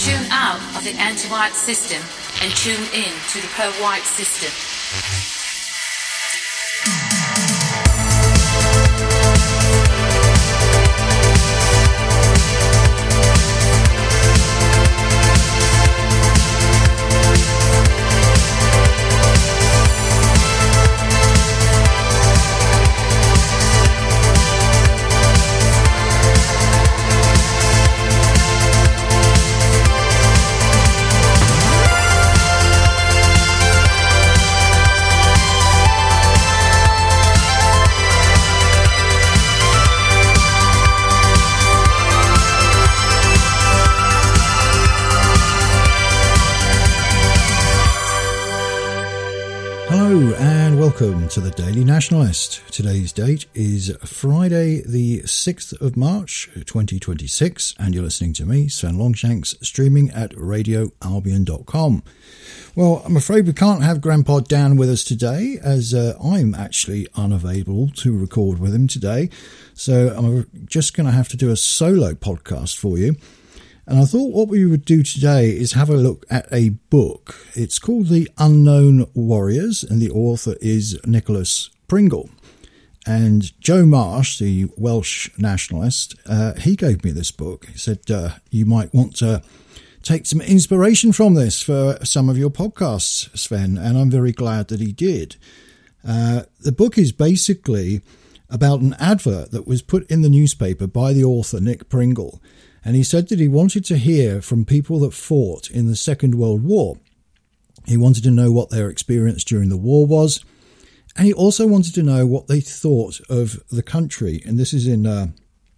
Tune out of the anti-white system and tune in to the pro-white system. Hello and welcome to the Daily Nationalist. Today's date is Friday the 6th of March 2026 and you're listening to me, Sven Longshanks, streaming at radioalbion.com. Well, I'm afraid we can't have Grandpa Dan with us today as I'm actually unavailable to record with him today. So I'm just going to have to do a solo podcast for you. And I thought what we would do today is have a look at a book. It's called The Unknown Warriors, and the author is Nicholas Pringle. And Joe Marsh, the Welsh nationalist, he gave me this book. He said, you might want to take some inspiration from this for some of your podcasts, Sven, and I'm very glad that he did. The book is basically about an advert that was put in the newspaper by the author, Nick Pringle. And he said that he wanted to hear from people that fought in the Second World War. He wanted to know what their experience during the war was. And he also wanted to know what they thought of the country. And this is in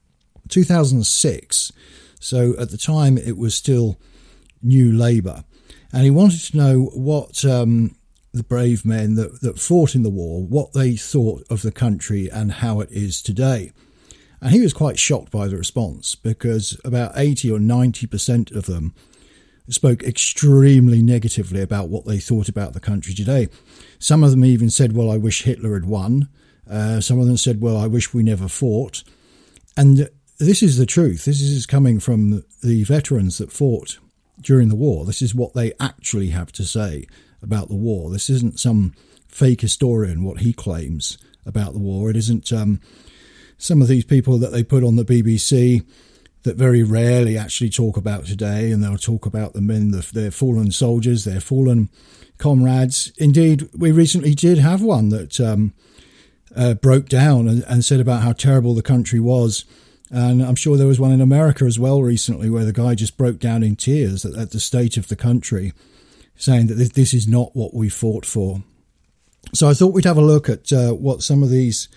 2006. So at the time, it was still New Labour. And he wanted to know what the brave men that fought in the war, what they thought of the country and how it is today. And he was quite shocked by the response because about 80 or 90% of them spoke extremely negatively about what they thought about the country today. Some of them even said, well, I wish Hitler had won. Some of them said, well, I wish we never fought. And this is the truth. This is coming from the veterans that fought during the war. This is what they actually have to say about the war. This isn't some fake historian, what he claims about the war. It isn't some of these people that they put on the BBC that very rarely actually talk about today, and they'll talk about the men, their fallen soldiers, their fallen comrades. Indeed, we recently did have one that broke down and said about how terrible the country was. And I'm sure there was one in America as well recently where the guy just broke down in tears at the state of the country, saying that this is not what we fought for. So I thought we'd have a look at what some of these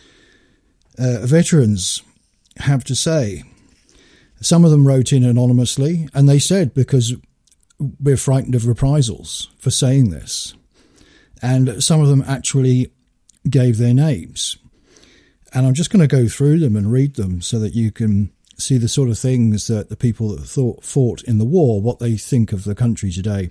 veterans have to say. Some of them wrote in anonymously, and they said because we're frightened of reprisals for saying this. And some of them actually gave their names. And I'm just going to go through them and read them so that you can see the sort of things that the people that fought in the war, what they think of the country today.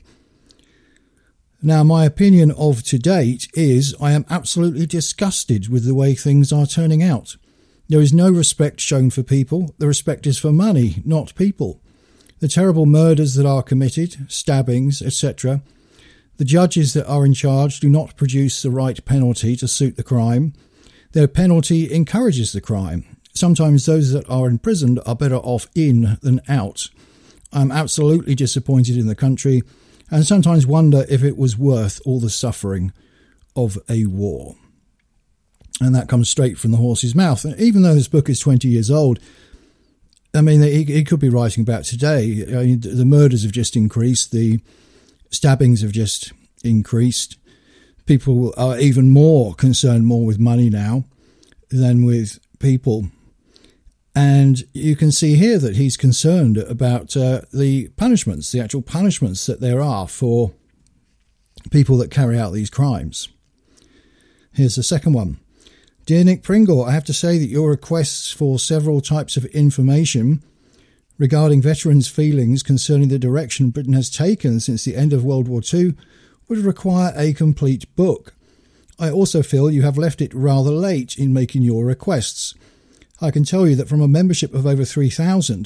Now, my opinion of to date is I am absolutely disgusted with the way things are turning out. There is no respect shown for people. The respect is for money, not people. The terrible murders that are committed, stabbings, etc. The judges that are in charge do not produce the right penalty to suit the crime. Their penalty encourages the crime. Sometimes those that are imprisoned are better off in than out. I'm absolutely disappointed in the country, and sometimes wonder if it was worth all the suffering of a war. And that comes straight from the horse's mouth. And even though this book is 20 years old, I mean, he could be writing about today. I mean, the murders have just increased. The stabbings have just increased. People are even more concerned more with money now than with people. And you can see here that he's concerned about the punishments, the actual punishments that there are for people that carry out these crimes. Here's the second one. Dear Nick Pringle, I have to say that your requests for several types of information regarding veterans' feelings concerning the direction Britain has taken since the end of World War II would require a complete book. I also feel you have left it rather late in making your requests. I can tell you that from a membership of over 3,000,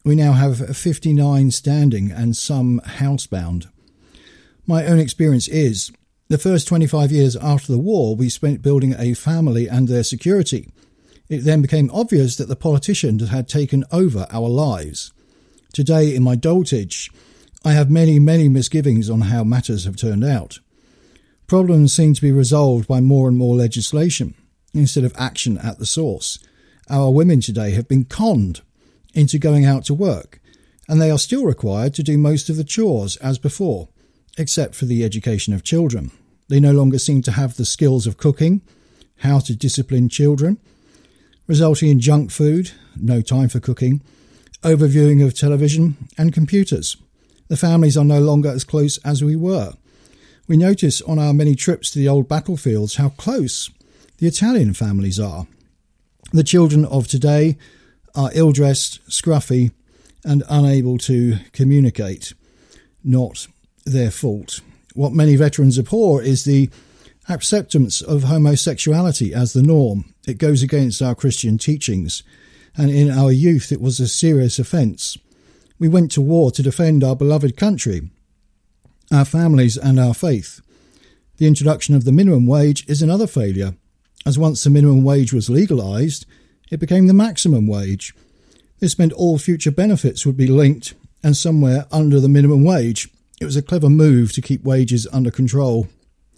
We now have 59 standing and some housebound. My own experience is the first 25 years after the war we spent building a family and their security. It then became obvious that the politicians had taken over our lives. Today, in my dotage, I have many, many misgivings on how matters have turned out. Problems seem to be resolved by more and more legislation instead of action at the source. Our women today have been conned into going out to work, and they are still required to do most of the chores as before, except for the education of children. They no longer seem to have the skills of cooking, how to discipline children, resulting in junk food, no time for cooking, overviewing of television and computers. The families are no longer as close as we were. We notice on our many trips to the old battlefields how close the Italian families are. The children of today are ill-dressed, scruffy, and unable to communicate. Not their fault. What many veterans abhor is the acceptance of homosexuality as the norm. It goes against our Christian teachings, and in our youth it was a serious offence. We went to war to defend our beloved country, our families and our faith. The introduction of the minimum wage is another failure, as once the minimum wage was legalised, it became the maximum wage. This meant all future benefits would be linked and somewhere under the minimum wage. It was a clever move to keep wages under control.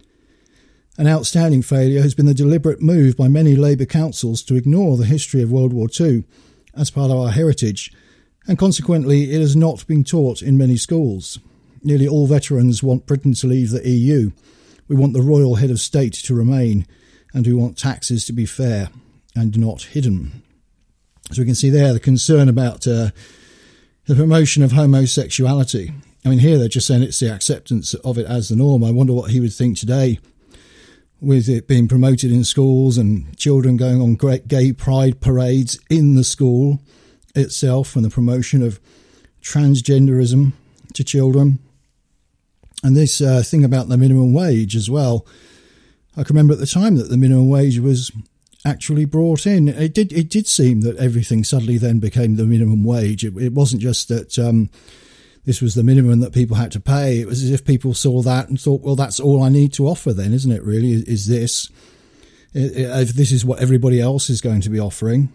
An outstanding failure has been the deliberate move by many Labour councils to ignore the history of World War II as part of our heritage, and consequently it has not been taught in many schools. Nearly all veterans want Britain to leave the EU. We want the royal head of state to remain, and we want taxes to be fair and not hidden. So we can see there the concern about the promotion of homosexuality. I mean, here they're just saying it's the acceptance of it as the norm. I wonder what he would think today with it being promoted in schools and children going on great gay pride parades in the school itself, and the promotion of transgenderism to children. And this thing about the minimum wage as well. I can remember at the time that the minimum wage was actually brought in. It did seem that everything suddenly then became the minimum wage. It wasn't just that this was the minimum that people had to pay. It was as if people saw that and thought, well, that's all I need to offer then, isn't it, really, is this? If this is what everybody else is going to be offering.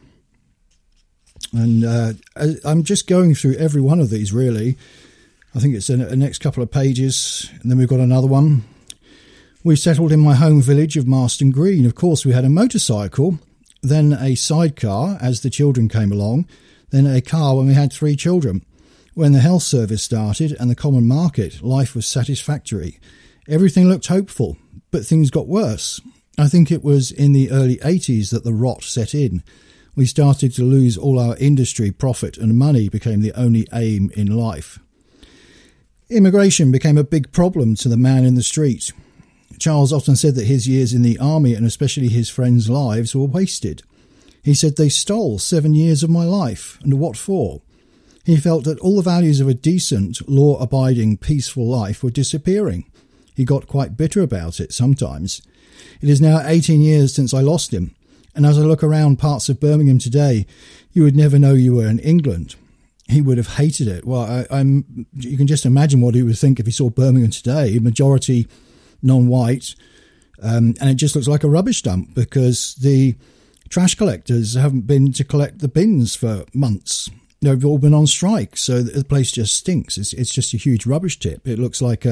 And I'm just going through every one of these, really. I think it's the next couple of pages, and then we've got another one. We settled in my home village of Marston Green. Of course, we had a motorcycle, then a sidecar as the children came along, then a car when we had 3 children. When the health service started and the common market, life was satisfactory. Everything looked hopeful, but things got worse. I think it was in the early 80s that the rot set in. We started to lose all our industry, profit, and money became the only aim in life. Immigration became a big problem to the man in the street. Charles often said that his years in the army, and especially his friends' lives, were wasted. He said, they stole 7 years of my life, and what for? He felt that all the values of a decent, law-abiding, peaceful life were disappearing. He got quite bitter about it sometimes. It is now 18 years since I lost him, and as I look around parts of Birmingham today, you would never know you were in England. He would have hated it. Well, you can just imagine what he would think if he saw Birmingham today, majority non-white, and it just looks like a rubbish dump because the trash collectors haven't been to collect the bins for months. They've all been on strike, so the place just stinks. It's just a huge rubbish tip. It looks like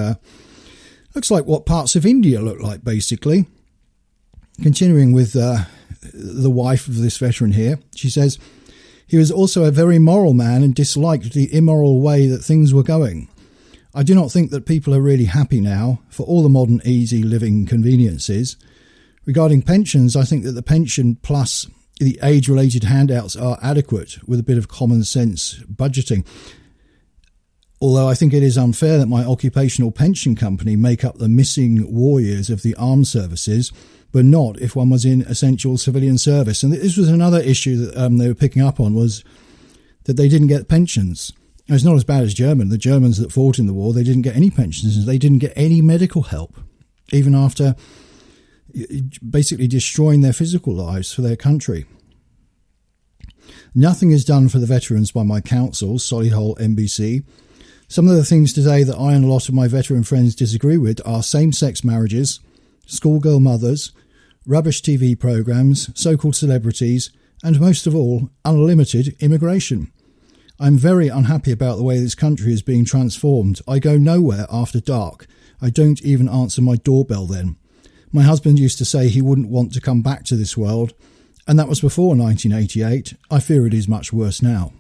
what parts of India look like, basically. Continuing with the wife of this veteran here, she says, he was also a very moral man and disliked the immoral way that things were going. I do not think that people are really happy now for all the modern easy living conveniences. Regarding pensions, I think that the pension plus the age-related handouts are adequate with a bit of common sense budgeting. Although I think it is unfair that my occupational pension company make up the missing war years of the armed services, but not if one was in essential civilian service. And this was another issue that they were picking up on, was that they didn't get pensions. And it's not as bad as Germany. The Germans that fought in the war, they didn't get any pensions. They didn't get any medical help, even after basically destroying their physical lives for their country. Nothing is done for the veterans by my council, Solihull MBC. Some of the things today that I and a lot of my veteran friends disagree with are same-sex marriages, schoolgirl mothers, rubbish TV programmes, so-called celebrities, and most of all, unlimited immigration. I'm very unhappy about the way this country is being transformed. I go nowhere after dark. I don't even answer my doorbell then. My husband used to say he wouldn't want to come back to this world, and that was before 1988. I fear it is much worse now.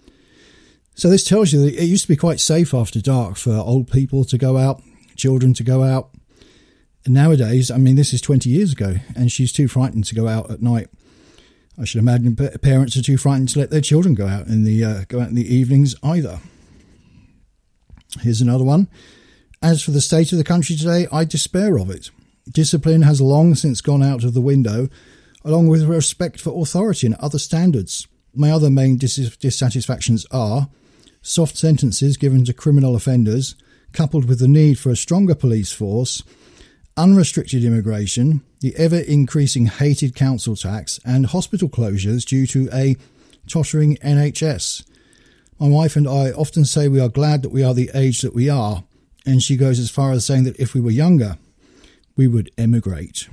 So this tells you that it used to be quite safe after dark for old people to go out, children to go out. And nowadays, I mean, this is 20 years ago, and she's too frightened to go out at night. I should imagine parents are too frightened to let their children go out in the evenings either. Here's another one. As for the state of the country today, I despair of it. Discipline has long since gone out of the window, along with respect for authority and other standards. My other main dissatisfactions are soft sentences given to criminal offenders, coupled with the need for a stronger police force, unrestricted immigration, the ever-increasing hated council tax, and hospital closures due to a tottering NHS. My wife and I often say we are glad that we are the age that we are, and she goes as far as saying that if we were younger, we would emigrate.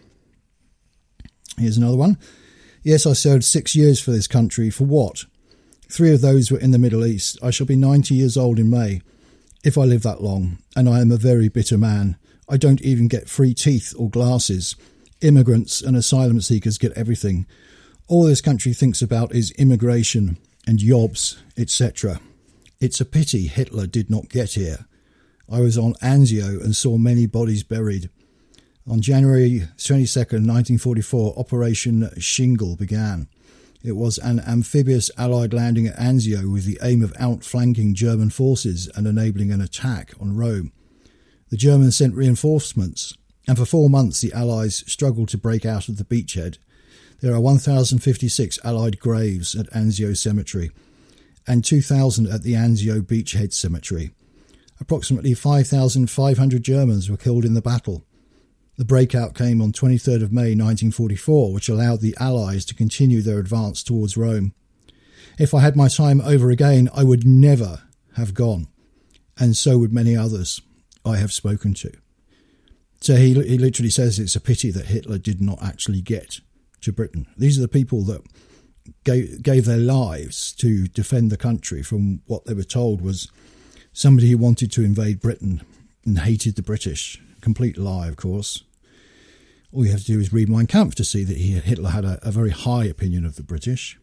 Here's another one. Yes, I served 6 years for this country. For what? 3 of those were in the Middle East. I shall be 90 years old in May, if I live that long, and I am a very bitter man. I don't even get free teeth or glasses. Immigrants and asylum seekers get everything. All this country thinks about is immigration and jobs, etc. It's a pity Hitler did not get here. I was on Anzio and saw many bodies buried. On January 22nd, 1944, Operation Shingle began. It was an amphibious Allied landing at Anzio with the aim of outflanking German forces and enabling an attack on Rome. The Germans sent reinforcements, and for 4 months the Allies struggled to break out of the beachhead. There are 1,056 Allied graves at Anzio Cemetery and 2,000 at the Anzio Beachhead Cemetery. Approximately 5,500 Germans were killed in the battle. The breakout came on 23rd of May 1944, which allowed the Allies to continue their advance towards Rome. If I had my time over again, I would never have gone, and so would many others I have spoken to. So he literally says it's a pity that Hitler did not actually get to Britain. These are the people that gave their lives to defend the country from what they were told was somebody who wanted to invade Britain and hated the British. Complete lie, of course. All you have to do is read Mein Kampf to see that Hitler had a very high opinion of the British.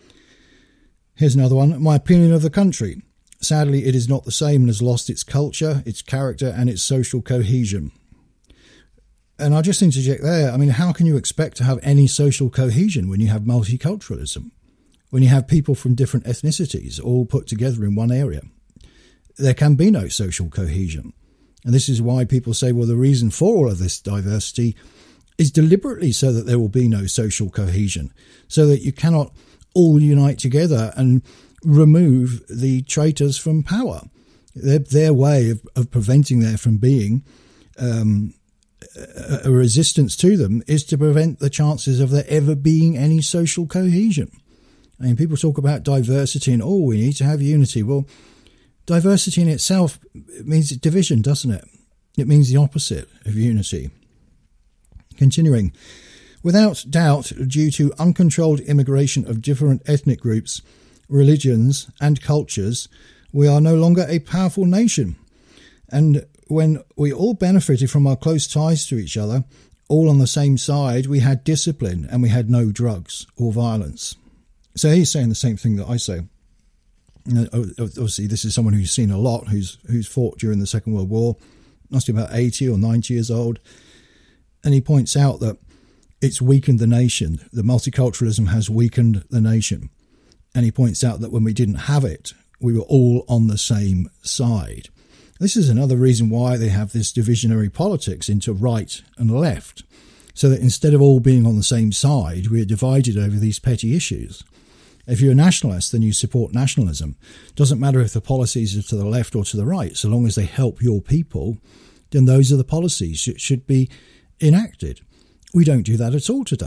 Here's another one. My opinion of the country. Sadly, it is not the same and has lost its culture, its character and its social cohesion. And I'll just interject there. I mean, how can you expect to have any social cohesion when you have multiculturalism? When you have people from different ethnicities all put together in one area? There can be no social cohesion. And this is why people say, well, the reason for all of this diversity is deliberately so that there will be no social cohesion, so that you cannot all unite together and remove the traitors from power. Their way of preventing there from being a resistance to them is to prevent the chances of there ever being any social cohesion. I mean, people talk about diversity and, we need to have unity. Well, diversity in itself means division, doesn't it? It means the opposite of unity. Continuing, without doubt, due to uncontrolled immigration of different ethnic groups, religions and cultures, we are no longer a powerful nation. And when we all benefited from our close ties to each other, all on the same side, we had discipline and we had no drugs or violence. So he's saying the same thing that I say. Obviously, this is someone who's seen a lot, who's fought during the Second World War, must be about 80 or 90 years old. And he points out that it's weakened the nation. The multiculturalism has weakened the nation. And he points out that when we didn't have it, we were all on the same side. This is another reason why they have this divisionary politics into right and left, so that instead of all being on the same side, we're divided over these petty issues. If you're a nationalist, then you support nationalism. Doesn't matter if the policies are to the left or to the right, so long as they help your people, then those are the policies that should be enacted. We don't do that at all today.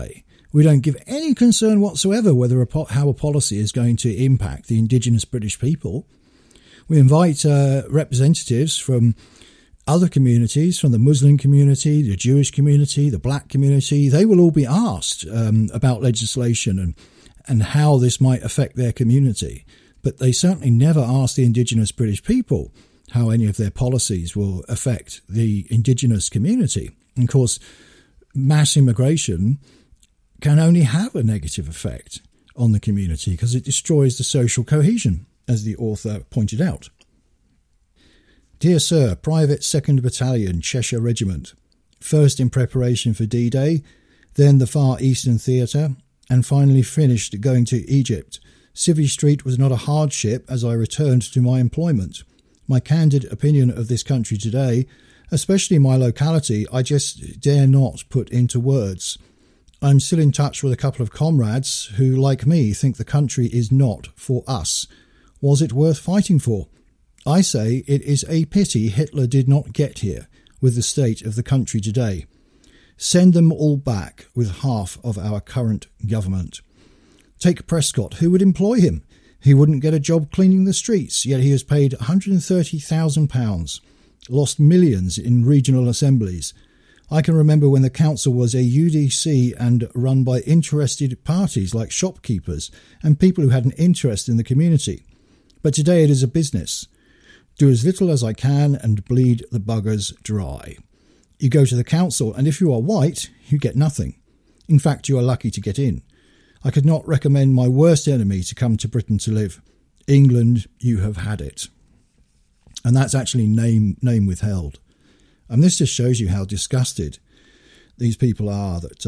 We don't give any concern whatsoever how a policy is going to impact the indigenous British people. We invite representatives from other communities, from the Muslim community, the Jewish community, the black community. They will all be asked about legislation and how this might affect their community. But they certainly never ask the indigenous British people how any of their policies will affect the indigenous community. And of course, mass immigration can only have a negative effect on the community because it destroys the social cohesion, as the author pointed out. Dear Sir, Private 2nd Battalion, Cheshire Regiment, first in preparation for D-Day, then the Far Eastern Theatre, and finally finished going to Egypt. Civvy Street was not a hardship as I returned to my employment. My candid opinion of this country today, especially my locality, I just dare not put into words. I'm still in touch with a couple of comrades who, like me, think the country is not for us. Was it worth fighting for? I say it is a pity Hitler did not get here with the state of the country today. Send them all back with half of our current government. Take Prescott. Who would employ him? He wouldn't get a job cleaning the streets, yet he has paid £130,000, lost millions in regional assemblies. I can remember when the council was a UDC and run by interested parties like shopkeepers and people who had an interest in the community. But today it is a business. Do as little as I can and bleed the buggers dry. You go to the council and if you are white, you get nothing. In fact, you are lucky to get in. I could not recommend my worst enemy to come to Britain to live. England, you have had it. And that's actually name withheld. And this just shows you how disgusted these people are that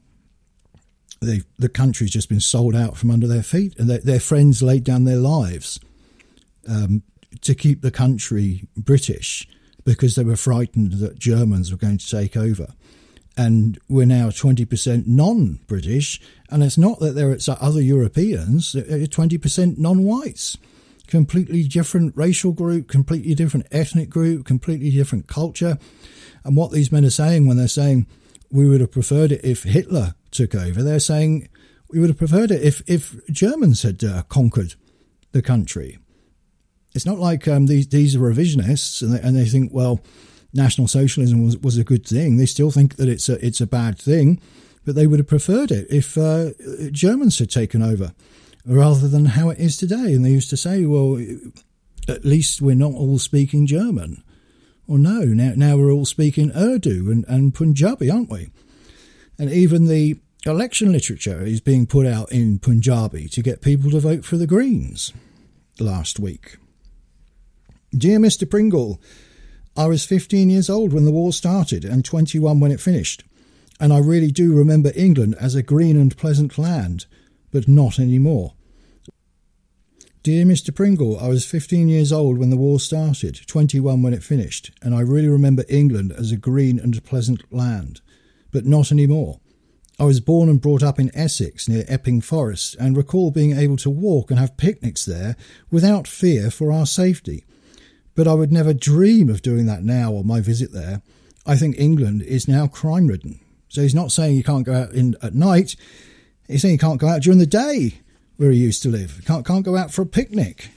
the country's just been sold out from under their feet, and their friends laid down their lives to keep the country British because they were frightened that Germans were going to take over. And we're now 20% non-British, and it's not that there are other Europeans, 20% non-whites. Completely different racial group, completely different ethnic group, completely different culture. And what these men are saying when they're saying we would have preferred it if Hitler took over, they're saying we would have preferred it if Germans had conquered the country. It's not like these are revisionists and they think, well, National Socialism was a good thing. They still think that it's a bad thing, but they would have preferred it if Germans had taken over, rather than how it is today. And they used to say, well, at least we're not all speaking German. Well, no, now we're all speaking Urdu and Punjabi, aren't we? And even the election literature is being put out in Punjabi to get people to vote for the Greens last week. Dear Mr. Pringle, I was 15 years old when the war started and 21 when it finished. And I really do remember England as a green and pleasant land, but not anymore. Dear Mr. Pringle, I was 15 years old when the war started, 21 when it finished, and I really remember England as a green and pleasant land, but not anymore. I was born and brought up in Essex near Epping Forest and recall being able to walk and have picnics there without fear for our safety. But I would never dream of doing that now on my visit there. I think England is now crime-ridden. So he's not saying you can't go out at night. He's saying you can't go out during the day where he used to live. Can't go out for a picnic.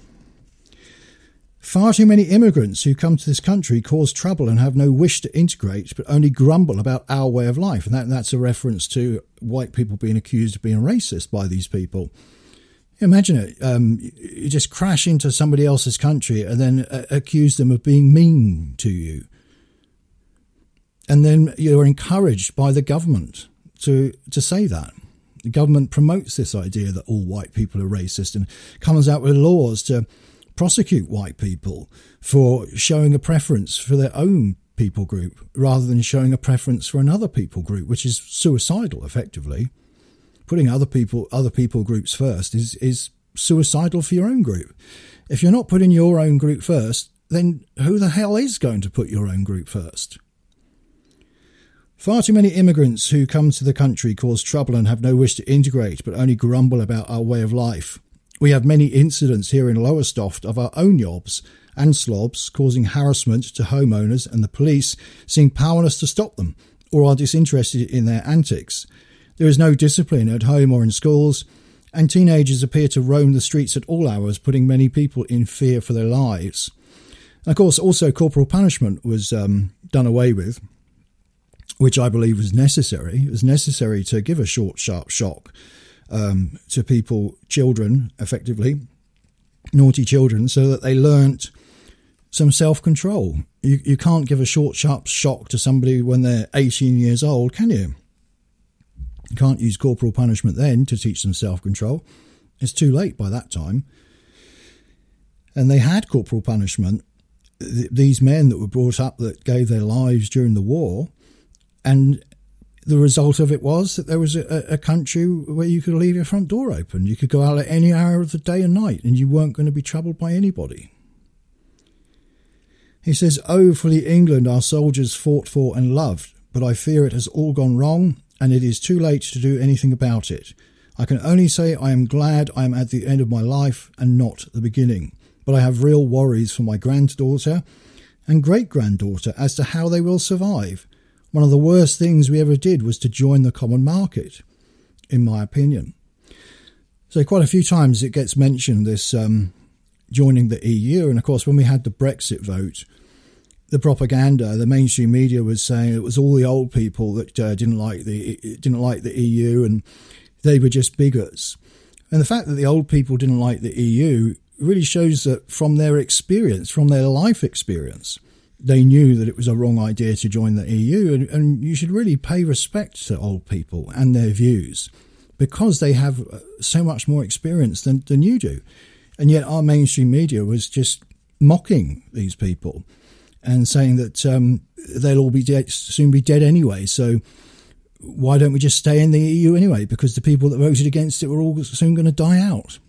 Far too many immigrants who come to this country cause trouble and have no wish to integrate, but only grumble about our way of life. And that's a reference to white people being accused of being racist by these people. Imagine it. You just crash into somebody else's country and then accuse them of being mean to you. And then you're encouraged by the government to say that. The government promotes this idea that all white people are racist and comes out with laws to prosecute white people for showing a preference for their own people group rather than showing a preference for another people group, which is suicidal, effectively. Putting other people groups first is suicidal for your own group. If you're not putting your own group first, then who the hell is going to put your own group first? Far too many immigrants who come to the country cause trouble and have no wish to integrate, but only grumble about our way of life. We have many incidents here in Lowestoft of our own yobs and slobs causing harassment to homeowners, and the police seem powerless to stop them or are disinterested in their antics. There is no discipline at home or in schools, and teenagers appear to roam the streets at all hours, putting many people in fear for their lives. And of course, also corporal punishment was done away with, which I believe was necessary. It was necessary to give a short, sharp shock to people, children, effectively, naughty children, so that they learnt some self-control. You can't give a short, sharp shock to somebody when they're 18 years old, can you? You can't use corporal punishment then to teach them self-control. It's too late by that time. And they had corporal punishment, these men that were brought up that gave their lives during the war, and the result of it was that there was a country where you could leave your front door open. You could go out at any hour of the day and night, and you weren't going to be troubled by anybody. He says, "Oh, for the England our soldiers fought for and loved, but I fear it has all gone wrong, and it is too late to do anything about it. I can only say I am glad I am at the end of my life and not the beginning, but I have real worries for my granddaughter and great-granddaughter as to how they will survive. One of the worst things we ever did was to join the common market, in my opinion." So quite a few times it gets mentioned, this joining the EU. And of course, when we had the Brexit vote, the propaganda, the mainstream media was saying it was all the old people that didn't like the EU, and they were just bigots. And the fact that the old people didn't like the EU really shows that from their experience, from their life experience, they knew that it was a wrong idea to join the EU. And you should really pay respect to old people and their views, because they have so much more experience than you do. And yet our mainstream media was just mocking these people and saying that they'll all be dead, soon be dead anyway. So why don't we just stay in the EU anyway? Because the people that voted against it were all soon going to die out.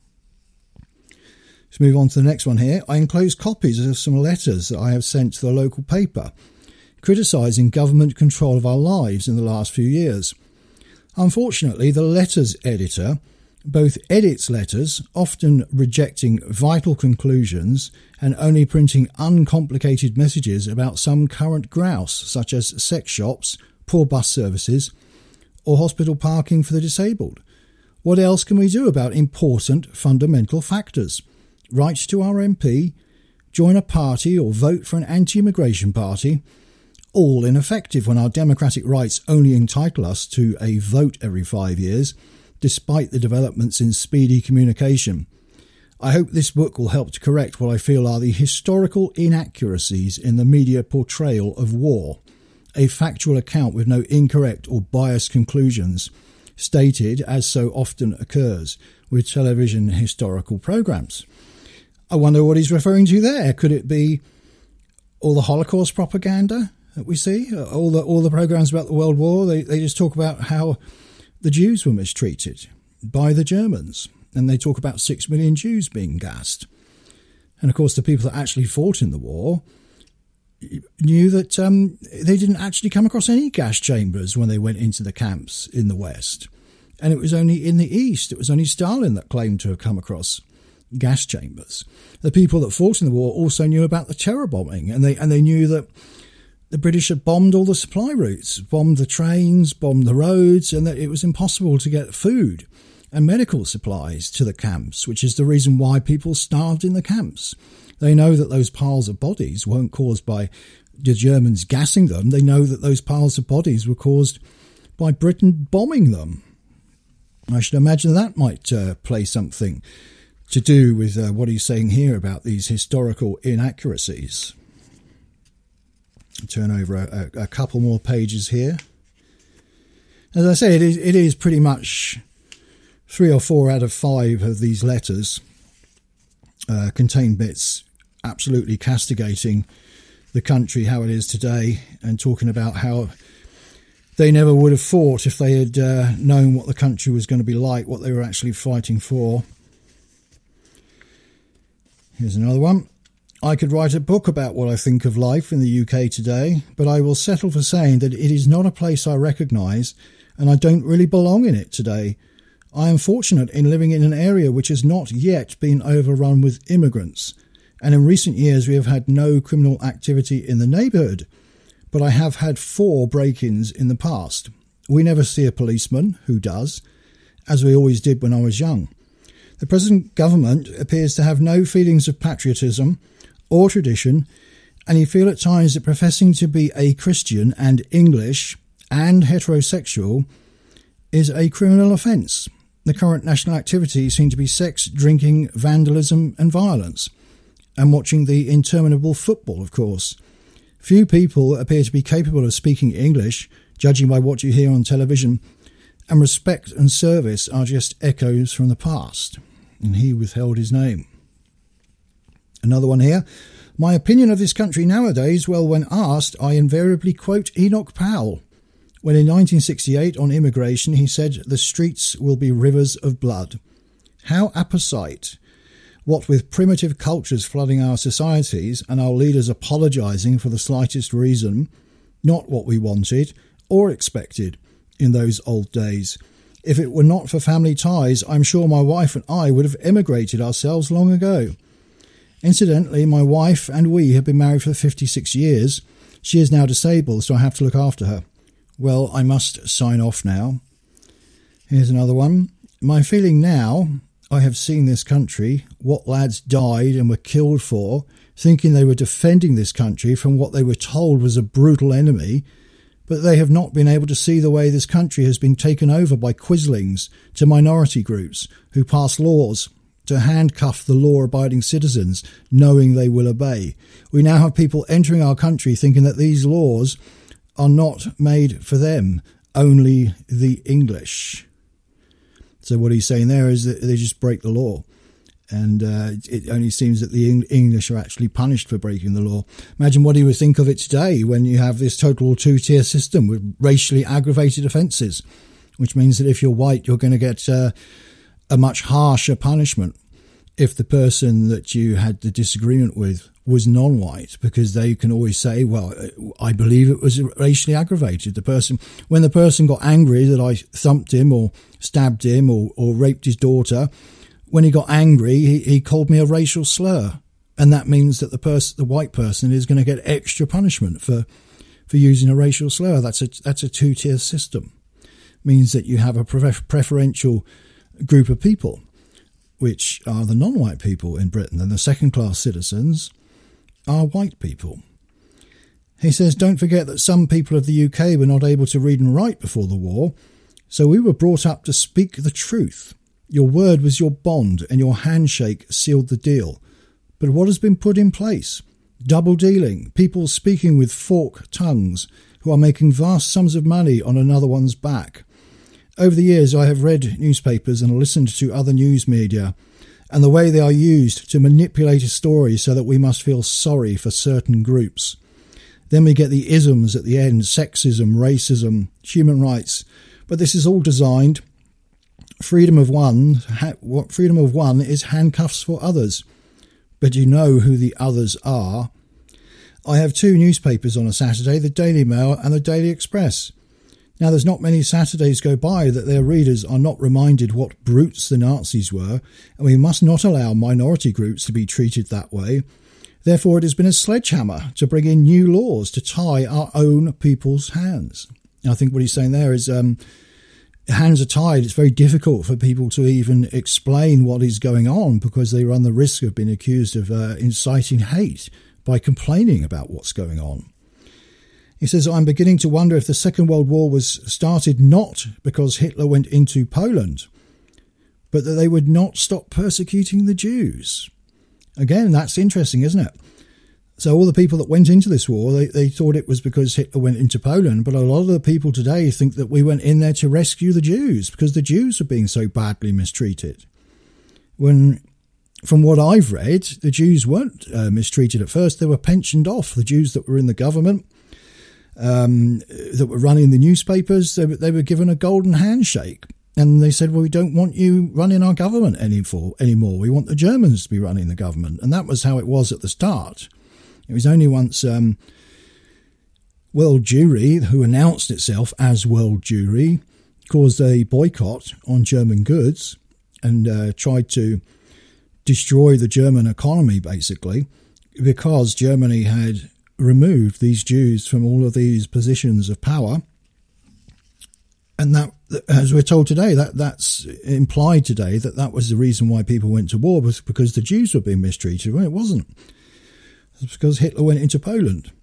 Let's move on to the next one here. I enclose copies of some letters that I have sent to the local paper, criticising government control of our lives in the last few years. Unfortunately, the letters editor both edits letters, often rejecting vital conclusions and only printing uncomplicated messages about some current grouse, such as sex shops, poor bus services, or hospital parking for the disabled. What else can we do about important fundamental factors? Write to our MP, join a party or vote for an anti-immigration party, all ineffective when our democratic rights only entitle us to a vote every 5 years, despite the developments in speedy communication. I hope this book will help to correct what I feel are the historical inaccuracies in the media portrayal of war, a factual account with no incorrect or biased conclusions, stated, as so often occurs, with television historical programmes. I wonder what he's referring to there. Could it be all the Holocaust propaganda that we see? All the programmes about the World War, they just talk about how the Jews were mistreated by the Germans, and they talk about 6 million Jews being gassed. And of course, the people that actually fought in the war knew that they didn't actually come across any gas chambers when they went into the camps in the West. And it was only in the East, it was only Stalin that claimed to have come across gas chambers. The people that fought in the war also knew about the terror bombing, and they knew that the British had bombed all the supply routes, bombed the trains, bombed the roads, and that it was impossible to get food and medical supplies to the camps, which is the reason why people starved in the camps. They know that those piles of bodies weren't caused by the Germans gassing them. They know that those piles of bodies were caused by Britain bombing them. I should imagine that might play something to do with what he's saying here about these historical inaccuracies. Turn over a couple more pages here. As I say, it is pretty much 3 or 4 out of 5 of these letters contain bits absolutely castigating the country how it is today, and talking about how they never would have fought if they had known what the country was going to be like, what they were actually fighting for. Here's another one. I could write a book about what I think of life in the UK today, but I will settle for saying that it is not a place I recognise, and I don't really belong in it today. I am fortunate in living in an area which has not yet been overrun with immigrants, and in recent years we have had no criminal activity in the neighbourhood, but I have had 4 break-ins in the past. We never see a policeman who does, as we always did when I was young. The present government appears to have no feelings of patriotism or tradition, and you feel at times that professing to be a Christian and English and heterosexual is a criminal offence. The current national activities seem to be sex, drinking, vandalism and violence, and watching the interminable football, of course. Few people appear to be capable of speaking English, judging by what you hear on television, and respect and service are just echoes from the past. And he withheld his name. Another one here. My opinion of this country nowadays, well, when asked, I invariably quote Enoch Powell, when in 1968 on immigration he said, the streets will be rivers of blood. How apposite. What with primitive cultures flooding our societies and our leaders apologising for the slightest reason, not what we wanted or expected in those old days. If it were not for family ties, I'm sure my wife and I would have emigrated ourselves long ago. Incidentally, my wife and we have been married for 56 years. She is now disabled, so I have to look after her. Well, I must sign off now. Here's another one. My feeling now, I have seen this country, what lads died and were killed for, thinking they were defending this country from what they were told was a brutal enemy, but they have not been able to see the way this country has been taken over by quislings to minority groups who pass laws to handcuff the law-abiding citizens, knowing they will obey. We now have people entering our country thinking that these laws are not made for them, only the English. So what he's saying there is that they just break the law. And it only seems that the English are actually punished for breaking the law. Imagine what he would think of it today when you have this total two-tier system with racially aggravated offences, which means that if you're white, you're going to get a much harsher punishment if the person that you had the disagreement with was non-white, because they can always say, well, I believe it was racially aggravated. When the person got angry that I thumped him or stabbed him or raped his daughter, when he got angry, he called me a racial slur. And that means that the white person is going to get extra punishment for using a racial slur. That's a two-tier system. It means that you have a preferential group of people, which are the non-white people in Britain, and the second-class citizens are white people. He says, don't forget that some people of the UK were not able to read and write before the war, so we were brought up to speak the truth. Your word was your bond, and your handshake sealed the deal. But what has been put in place? Double dealing, people speaking with forked tongues, who are making vast sums of money on another one's back. Over the years, I have read newspapers and listened to other news media, and the way they are used to manipulate a story so that we must feel sorry for certain groups. Then we get the isms at the end, sexism, racism, human rights. But this is all designed. Freedom of one is handcuffs for others. But you know who the others are. I have two newspapers on a Saturday, the Daily Mail and the Daily Express. Now, there's not many Saturdays go by that their readers are not reminded what brutes the Nazis were, and we must not allow minority groups to be treated that way. Therefore, it has been a sledgehammer to bring in new laws to tie our own people's hands. I think what he's saying there is hands are tied. It's very difficult for people to even explain what is going on because they run the risk of being accused of inciting hate by complaining about what's going on. He says, I'm beginning to wonder if the Second World War was started not because Hitler went into Poland, but that they would not stop persecuting the Jews. Again, that's interesting, isn't it? So all the people that went into this war, they thought it was because Hitler went into Poland, but a lot of the people today think that we went in there to rescue the Jews because the Jews were being so badly mistreated. When, from what I've read, the Jews weren't mistreated at first. They were pensioned off. The Jews that were in the government, that were running the newspapers, they were given a golden handshake. And they said, well, we don't want you running our government anymore. We want the Germans to be running the government. And that was how it was at the start. It was only once World Jewry, who announced itself as World Jewry, caused a boycott on German goods and tried to destroy the German economy, basically, because Germany had removed these Jews from all of these positions of power. And that, as we're told today, that's implied today that was the reason why people went to war, was because the Jews were being mistreated. Well, it wasn't. It's because Hitler went into Poland.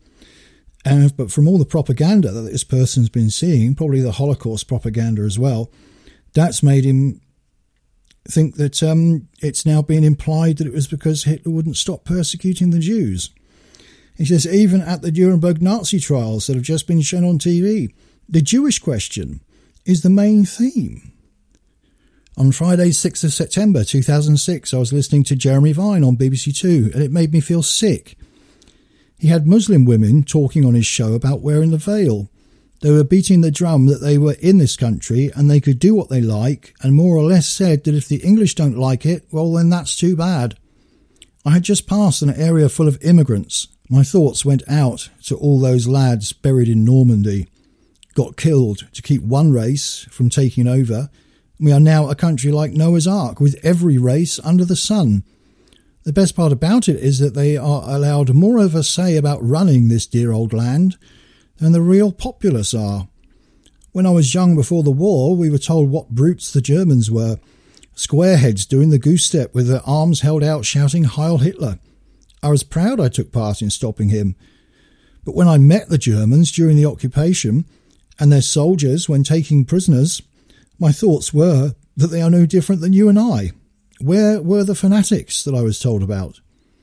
But from all the propaganda that this person's been seeing, probably the Holocaust propaganda as well, that's made him think that it's now been implied that it was because Hitler wouldn't stop persecuting the Jews. He says, even at the Nuremberg Nazi trials that have just been shown on TV, the Jewish question is the main theme. On Friday, 6th of September 2006, I was listening to Jeremy Vine on BBC Two, and it made me feel sick. He had Muslim women talking on his show about wearing the veil. They were beating the drum that they were in this country and they could do what they like, and more or less said that if the English don't like it, well, then that's too bad. I had just passed an area full of immigrants. My thoughts went out to all those lads buried in Normandy, got killed to keep one race from taking over. We are now a country like Noah's Ark, with every race under the sun. The best part about it is that they are allowed more of a say about running this dear old land than the real populace are. When I was young before the war, we were told what brutes the Germans were. Squareheads doing the goose step with their arms held out shouting Heil Hitler. I was proud I took part in stopping him. But when I met the Germans during the occupation and their soldiers when taking prisoners, my thoughts were that they are no different than you and I. Where were the fanatics that I was told about?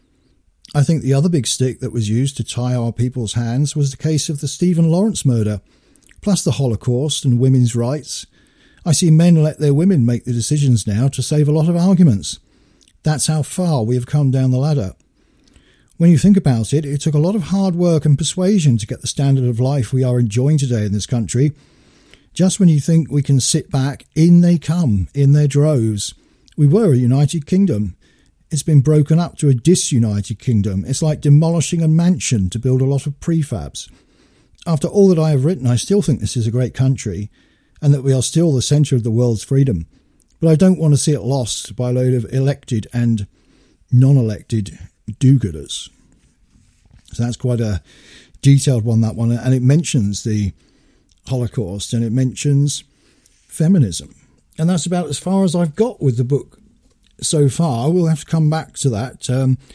I think the other big stick that was used to tie our people's hands was the case of the Stephen Lawrence murder, plus the Holocaust and women's rights. I see men let their women make the decisions now to save a lot of arguments. That's how far we have come down the ladder. When you think about it, it took a lot of hard work and persuasion to get the standard of life we are enjoying today in this country. Just when you think we can sit back, in they come, in their droves. We were a united kingdom. It's been broken up to a disunited kingdom. It's like demolishing a mansion to build a lot of prefabs. After all that I have written, I still think this is a great country and that we are still the centre of the world's freedom. But I don't want to see it lost by a load of elected and non-elected do-gooders. So that's quite a detailed one, that one. And it mentions the Holocaust and it mentions feminism. And that's about as far as I've got with the book so far. We'll have to come back to that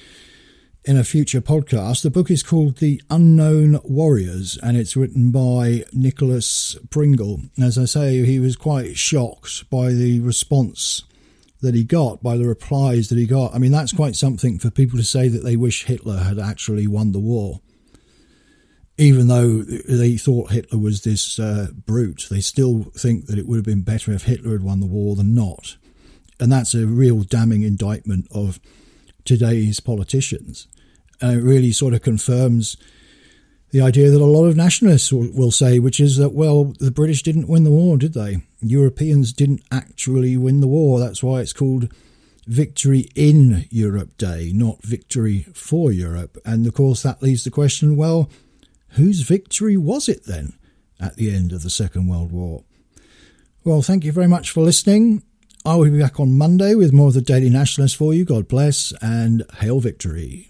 in a future podcast. The book is called The Unknown Warriors and it's written by Nicholas Pringle. As I say, he was quite shocked by the response that he got, by the replies that he got. I mean, that's quite something for people to say that they wish Hitler had actually won the war. Even though they thought Hitler was this brute, they still think that it would have been better if Hitler had won the war than not. And that's a real damning indictment of today's politicians. And it really sort of confirms the idea that a lot of nationalists will say, which is that, well, the British didn't win the war, did they? Europeans didn't actually win the war. That's why it's called Victory in Europe Day, not Victory for Europe. And, of course, that leaves the question, well, whose victory was it then at the end of the Second World War? Well, thank you very much for listening. I will be back on Monday with more of the Daily Nationalist for you. God bless and hail victory.